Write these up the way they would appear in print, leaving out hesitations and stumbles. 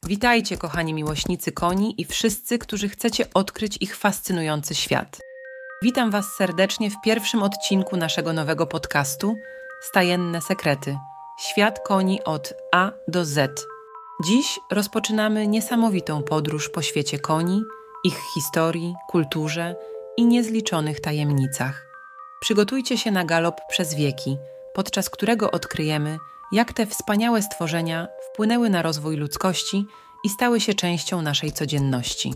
Witajcie, kochani miłośnicy koni i wszyscy, którzy chcecie odkryć ich fascynujący świat. Witam Was serdecznie w pierwszym odcinku naszego nowego podcastu Stajenne Sekrety. Świat koni od A do Z. Dziś rozpoczynamy niesamowitą podróż po świecie koni, ich historii, kulturze i niezliczonych tajemnicach. Przygotujcie się na galop przez wieki, podczas którego odkryjemy, jak te wspaniałe stworzenia wpłynęły na rozwój ludzkości i stały się częścią naszej codzienności.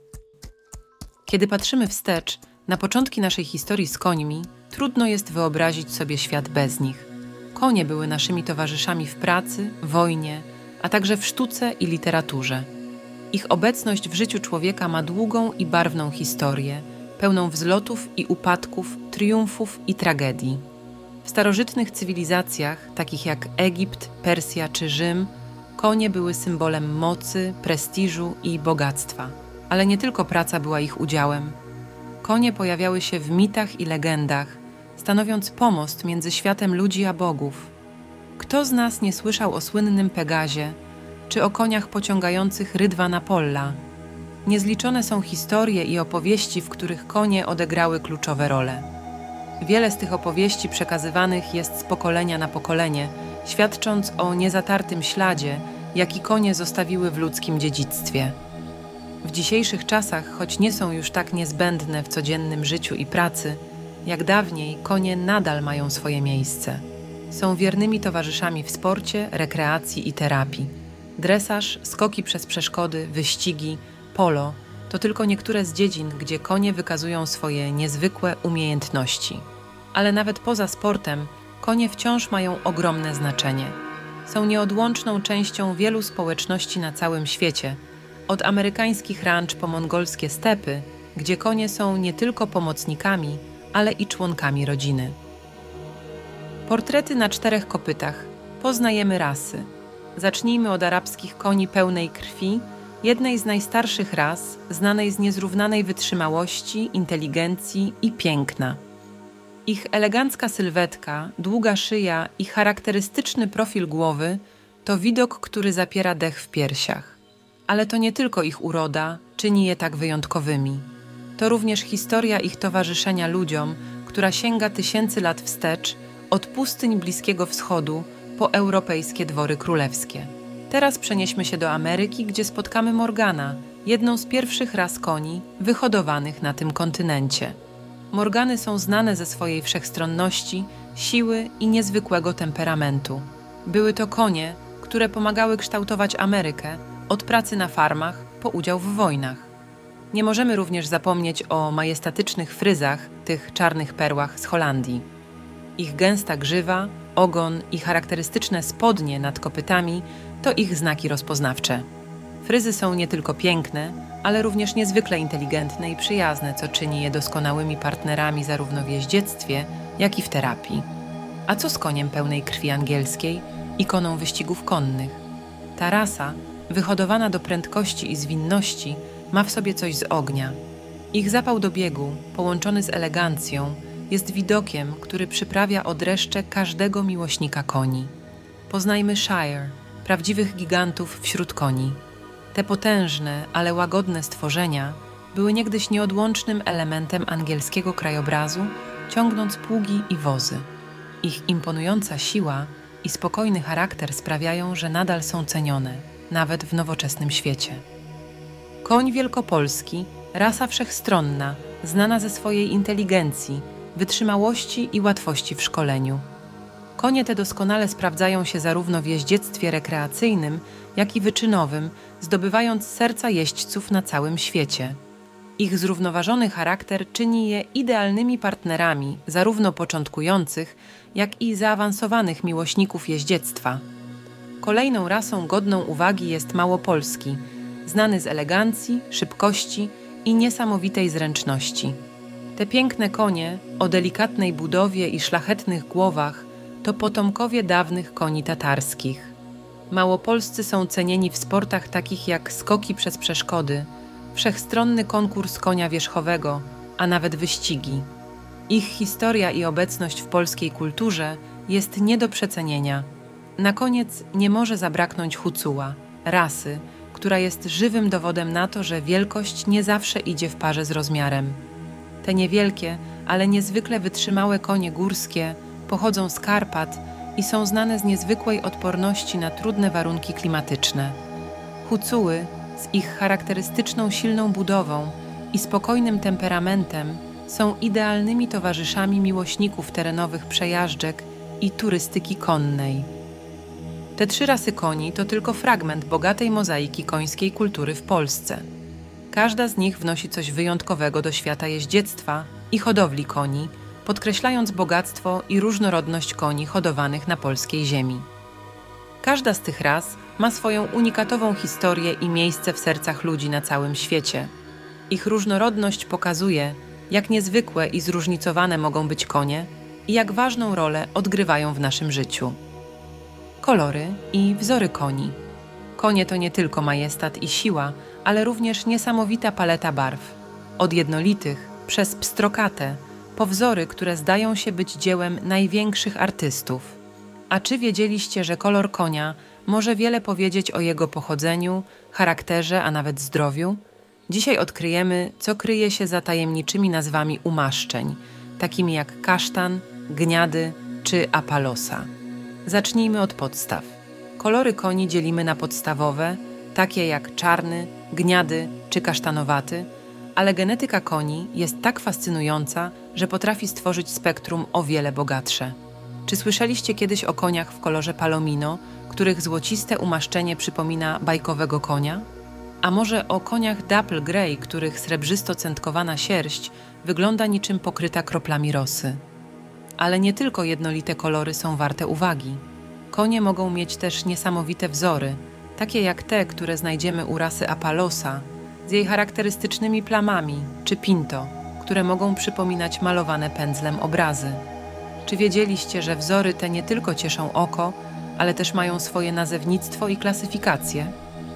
Kiedy patrzymy wstecz na początki naszej historii z końmi, trudno jest wyobrazić sobie świat bez nich. Konie były naszymi towarzyszami w pracy, wojnie, a także w sztuce i literaturze. Ich obecność w życiu człowieka ma długą i barwną historię, pełną wzlotów i upadków, triumfów i tragedii. W starożytnych cywilizacjach, takich jak Egipt, Persja czy Rzym, konie były symbolem mocy, prestiżu i bogactwa. Ale nie tylko praca była ich udziałem. Konie pojawiały się w mitach i legendach, stanowiąc pomost między światem ludzi a bogów. Kto z nas nie słyszał o słynnym Pegazie, czy o koniach pociągających rydwan Apolla? Niezliczone są historie i opowieści, w których konie odegrały kluczowe role. Wiele z tych opowieści przekazywanych jest z pokolenia na pokolenie, świadcząc o niezatartym śladzie, jaki konie zostawiły w ludzkim dziedzictwie. W dzisiejszych czasach, choć nie są już tak niezbędne w codziennym życiu i pracy, jak dawniej konie nadal mają swoje miejsce. Są wiernymi towarzyszami w sporcie, rekreacji i terapii. Dresaż, skoki przez przeszkody, wyścigi, polo to tylko niektóre z dziedzin, gdzie konie wykazują swoje niezwykłe umiejętności. Ale nawet poza sportem, konie wciąż mają ogromne znaczenie. Są nieodłączną częścią wielu społeczności na całym świecie, od amerykańskich ranch po mongolskie stepy, gdzie konie są nie tylko pomocnikami, ale i członkami rodziny. Portrety na 4 kopytach. Poznajemy rasy. Zacznijmy od arabskich koni pełnej krwi, jednej z najstarszych ras, znanej z niezrównanej wytrzymałości, inteligencji i piękna. Ich elegancka sylwetka, długa szyja i charakterystyczny profil głowy to widok, który zapiera dech w piersiach. Ale to nie tylko ich uroda czyni je tak wyjątkowymi. To również historia ich towarzyszenia ludziom, która sięga tysięcy lat wstecz, od pustyń Bliskiego Wschodu po europejskie dwory królewskie. Teraz przenieśmy się do Ameryki, gdzie spotkamy Morgana, jedną z pierwszych ras koni wyhodowanych na tym kontynencie. Morgany są znane ze swojej wszechstronności, siły i niezwykłego temperamentu. Były to konie, które pomagały kształtować Amerykę, od pracy na farmach po udział w wojnach. Nie możemy również zapomnieć o majestatycznych fryzach, tych czarnych perłach z Holandii. Ich gęsta grzywa, ogon i charakterystyczne spodnie nad kopytami to ich znaki rozpoznawcze. Fryzy są nie tylko piękne, ale również niezwykle inteligentne i przyjazne, co czyni je doskonałymi partnerami zarówno w jeździectwie, jak i w terapii. A co z koniem pełnej krwi angielskiej, ikoną wyścigów konnych? Ta rasa, wyhodowana do prędkości i zwinności, ma w sobie coś z ognia. Ich zapał do biegu, połączony z elegancją, jest widokiem, który przyprawia o dreszcze każdego miłośnika koni. Poznajmy Shire, prawdziwych gigantów wśród koni. Te potężne, ale łagodne stworzenia były niegdyś nieodłącznym elementem angielskiego krajobrazu, ciągnąc pługi i wozy. Ich imponująca siła i spokojny charakter sprawiają, że nadal są cenione, nawet w nowoczesnym świecie. Koń wielkopolski, rasa wszechstronna, znana ze swojej inteligencji, wytrzymałości i łatwości w szkoleniu. Konie te doskonale sprawdzają się zarówno w jeździectwie rekreacyjnym, jak i wyczynowym, zdobywając serca jeźdźców na całym świecie. Ich zrównoważony charakter czyni je idealnymi partnerami zarówno początkujących, jak i zaawansowanych miłośników jeździectwa. Kolejną rasą godną uwagi jest małopolski, znany z elegancji, szybkości i niesamowitej zręczności. Te piękne konie o delikatnej budowie i szlachetnych głowach to potomkowie dawnych koni tatarskich. Małopolscy są cenieni w sportach takich jak skoki przez przeszkody, wszechstronny konkurs konia wierzchowego, a nawet wyścigi. Ich historia i obecność w polskiej kulturze jest nie do przecenienia. Na koniec nie może zabraknąć Hucuła, rasy, która jest żywym dowodem na to, że wielkość nie zawsze idzie w parze z rozmiarem. Te niewielkie, ale niezwykle wytrzymałe konie górskie pochodzą z Karpat i są znane z niezwykłej odporności na trudne warunki klimatyczne. Hucuły z ich charakterystyczną silną budową i spokojnym temperamentem są idealnymi towarzyszami miłośników terenowych przejażdżek i turystyki konnej. Te 3 rasy koni to tylko fragment bogatej mozaiki końskiej kultury w Polsce. Każda z nich wnosi coś wyjątkowego do świata jeździectwa i hodowli koni, podkreślając bogactwo i różnorodność koni hodowanych na polskiej ziemi. Każda z tych ras ma swoją unikatową historię i miejsce w sercach ludzi na całym świecie. Ich różnorodność pokazuje, jak niezwykłe i zróżnicowane mogą być konie i jak ważną rolę odgrywają w naszym życiu. Kolory i wzory koni. Konie to nie tylko majestat i siła, ale również niesamowita paleta barw. Od jednolitych, przez pstrokate, po wzory, które zdają się być dziełem największych artystów. A czy wiedzieliście, że kolor konia może wiele powiedzieć o jego pochodzeniu, charakterze, a nawet zdrowiu? Dzisiaj odkryjemy, co kryje się za tajemniczymi nazwami umaszczeń, takimi jak kasztan, gniady czy apalosa. Zacznijmy od podstaw. Kolory koni dzielimy na podstawowe, takie jak czarny, gniady czy kasztanowaty, ale genetyka koni jest tak fascynująca, że potrafi stworzyć spektrum o wiele bogatsze. Czy słyszeliście kiedyś o koniach w kolorze palomino, których złociste umaszczenie przypomina bajkowego konia? A może o koniach Dapple Grey, których srebrzysto-centkowana sierść wygląda niczym pokryta kroplami rosy? Ale nie tylko jednolite kolory są warte uwagi. Konie mogą mieć też niesamowite wzory, takie jak te, które znajdziemy u rasy Apalosa, z jej charakterystycznymi plamami, czy Pinto, które mogą przypominać malowane pędzlem obrazy. Czy wiedzieliście, że wzory te nie tylko cieszą oko, ale też mają swoje nazewnictwo i klasyfikacje?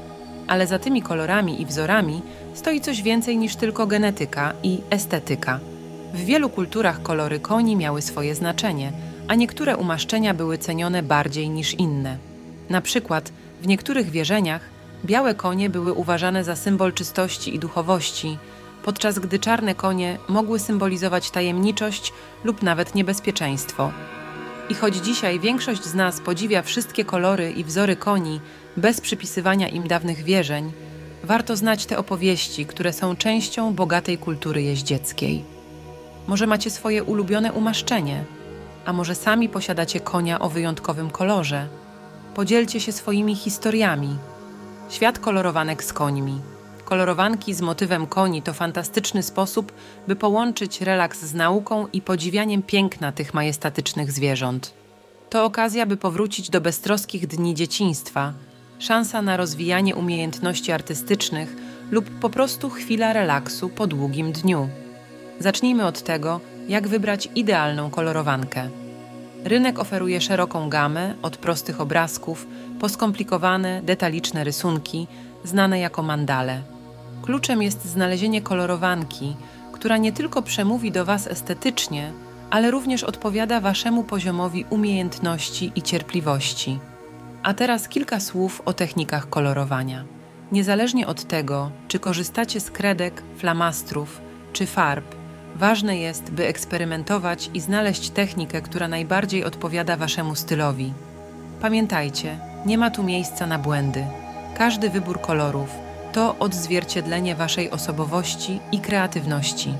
Ale za tymi kolorami i wzorami stoi coś więcej niż tylko genetyka i estetyka. W wielu kulturach kolory koni miały swoje znaczenie, a niektóre umaszczenia były cenione bardziej niż inne. Na przykład w niektórych wierzeniach białe konie były uważane za symbol czystości i duchowości, podczas gdy czarne konie mogły symbolizować tajemniczość lub nawet niebezpieczeństwo. I choć dzisiaj większość z nas podziwia wszystkie kolory i wzory koni bez przypisywania im dawnych wierzeń, warto znać te opowieści, które są częścią bogatej kultury jeździeckiej. Może macie swoje ulubione umaszczenie, a może sami posiadacie konia o wyjątkowym kolorze. Podzielcie się swoimi historiami. Świat kolorowanek z końmi. Kolorowanki z motywem koni to fantastyczny sposób, by połączyć relaks z nauką i podziwianiem piękna tych majestatycznych zwierząt. To okazja, by powrócić do beztroskich dni dzieciństwa, szansa na rozwijanie umiejętności artystycznych lub po prostu chwila relaksu po długim dniu. Zacznijmy od tego, jak wybrać idealną kolorowankę. Rynek oferuje szeroką gamę, od prostych obrazków po skomplikowane, detaliczne rysunki, znane jako mandale. Kluczem jest znalezienie kolorowanki, która nie tylko przemówi do Was estetycznie, ale również odpowiada Waszemu poziomowi umiejętności i cierpliwości. A teraz kilka słów o technikach kolorowania. Niezależnie od tego, czy korzystacie z kredek, flamastrów czy farb, ważne jest, by eksperymentować i znaleźć technikę, która najbardziej odpowiada Waszemu stylowi. Pamiętajcie, nie ma tu miejsca na błędy. Każdy wybór kolorów to odzwierciedlenie Waszej osobowości i kreatywności.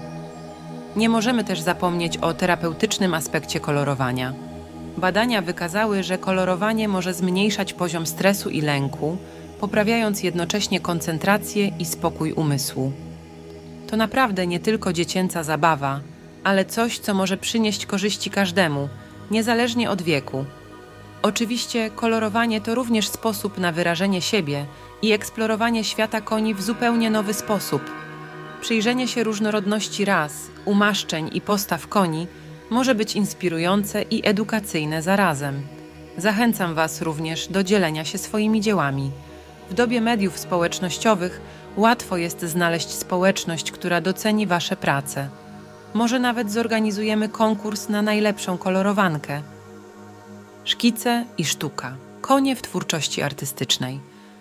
Nie możemy też zapomnieć o terapeutycznym aspekcie kolorowania. Badania wykazały, że kolorowanie może zmniejszać poziom stresu i lęku, poprawiając jednocześnie koncentrację i spokój umysłu. To naprawdę nie tylko dziecięca zabawa, ale coś, co może przynieść korzyści każdemu, niezależnie od wieku. Oczywiście kolorowanie to również sposób na wyrażenie siebie i eksplorowanie świata koni w zupełnie nowy sposób. Przyjrzenie się różnorodności ras, umaszczeń i postaw koni może być inspirujące i edukacyjne zarazem. Zachęcam Was również do dzielenia się swoimi dziełami. W dobie mediów społecznościowych łatwo jest znaleźć społeczność, która doceni Wasze prace. Może nawet zorganizujemy konkurs na najlepszą kolorowankę. Szkice i sztuka. Konie w twórczości artystycznej.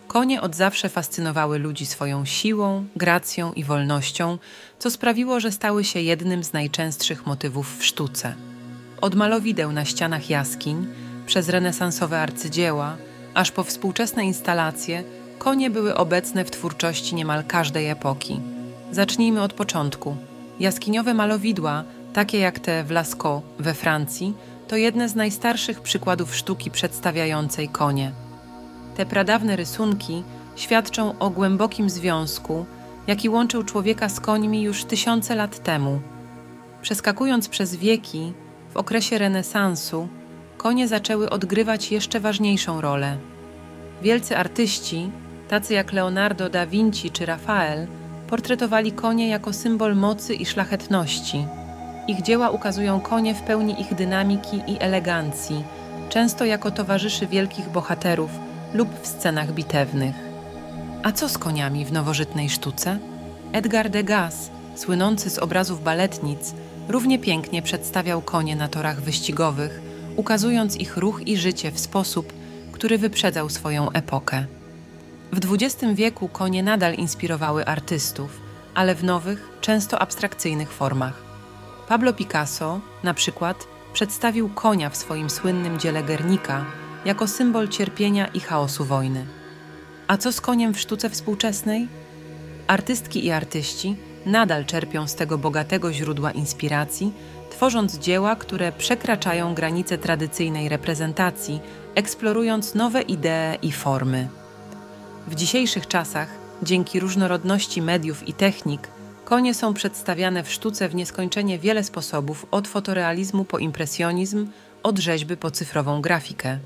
Konie od zawsze fascynowały ludzi swoją siłą, gracją i wolnością, co sprawiło, że stały się jednym z najczęstszych motywów w sztuce. Od malowideł na ścianach jaskiń, przez renesansowe arcydzieła, aż po współczesne instalacje, konie były obecne w twórczości niemal każdej epoki. Zacznijmy od początku. Jaskiniowe malowidła, takie jak te w Lascaux we Francji, to jedne z najstarszych przykładów sztuki przedstawiającej konie. Te pradawne rysunki świadczą o głębokim związku, jaki łączył człowieka z końmi już tysiące lat temu. Przeskakując przez wieki, w okresie renesansu, konie zaczęły odgrywać jeszcze ważniejszą rolę. Wielcy artyści, tacy jak Leonardo da Vinci czy Rafael, portretowali konie jako symbol mocy i szlachetności. Ich dzieła ukazują konie w pełni ich dynamiki i elegancji, często jako towarzyszy wielkich bohaterów lub w scenach bitewnych. A co z koniami w nowożytnej sztuce? Edgar Degas, słynący z obrazów baletnic, równie pięknie przedstawiał konie na torach wyścigowych, ukazując ich ruch i życie w sposób, który wyprzedzał swoją epokę. W XX wieku konie nadal inspirowały artystów, ale w nowych, często abstrakcyjnych formach. Pablo Picasso, na przykład, przedstawił konia w swoim słynnym dziele Guernica jako symbol cierpienia i chaosu wojny. A co z koniem w sztuce współczesnej? Artystki i artyści nadal czerpią z tego bogatego źródła inspiracji, tworząc dzieła, które przekraczają granice tradycyjnej reprezentacji, eksplorując nowe idee i formy. W dzisiejszych czasach, dzięki różnorodności mediów i technik, konie są przedstawiane w sztuce w nieskończenie wiele sposobów, od fotorealizmu po impresjonizm, od rzeźby po cyfrową grafikę.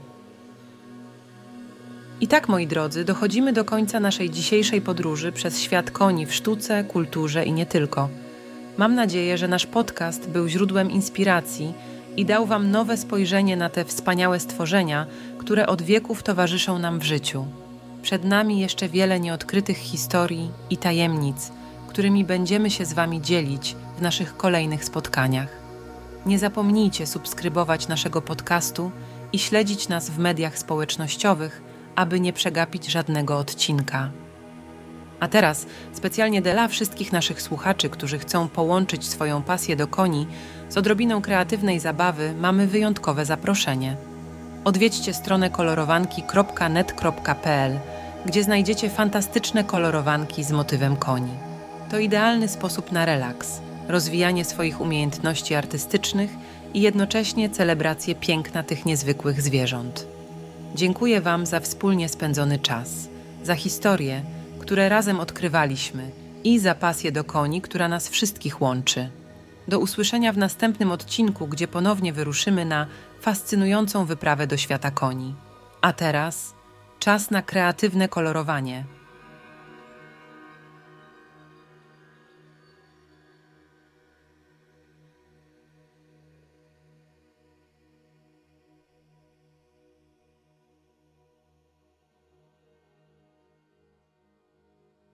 I tak, moi drodzy, dochodzimy do końca naszej dzisiejszej podróży przez świat koni w sztuce, kulturze i nie tylko. Mam nadzieję, że nasz podcast był źródłem inspiracji i dał Wam nowe spojrzenie na te wspaniałe stworzenia, które od wieków towarzyszą nam w życiu. Przed nami jeszcze wiele nieodkrytych historii i tajemnic, którymi będziemy się z Wami dzielić w naszych kolejnych spotkaniach. Nie zapomnijcie subskrybować naszego podcastu i śledzić nas w mediach społecznościowych, aby nie przegapić żadnego odcinka. A teraz, specjalnie dla wszystkich naszych słuchaczy, którzy chcą połączyć swoją pasję do koni z odrobiną kreatywnej zabawy, mamy wyjątkowe zaproszenie. Odwiedźcie stronę kolorowanki.net.pl, gdzie znajdziecie fantastyczne kolorowanki z motywem koni. To idealny sposób na relaks, rozwijanie swoich umiejętności artystycznych i jednocześnie celebrację piękna tych niezwykłych zwierząt. Dziękuję Wam za wspólnie spędzony czas, za historie, które razem odkrywaliśmy i za pasję do koni, która nas wszystkich łączy. Do usłyszenia w następnym odcinku, gdzie ponownie wyruszymy na fascynującą wyprawę do świata koni. A teraz czas na kreatywne kolorowanie.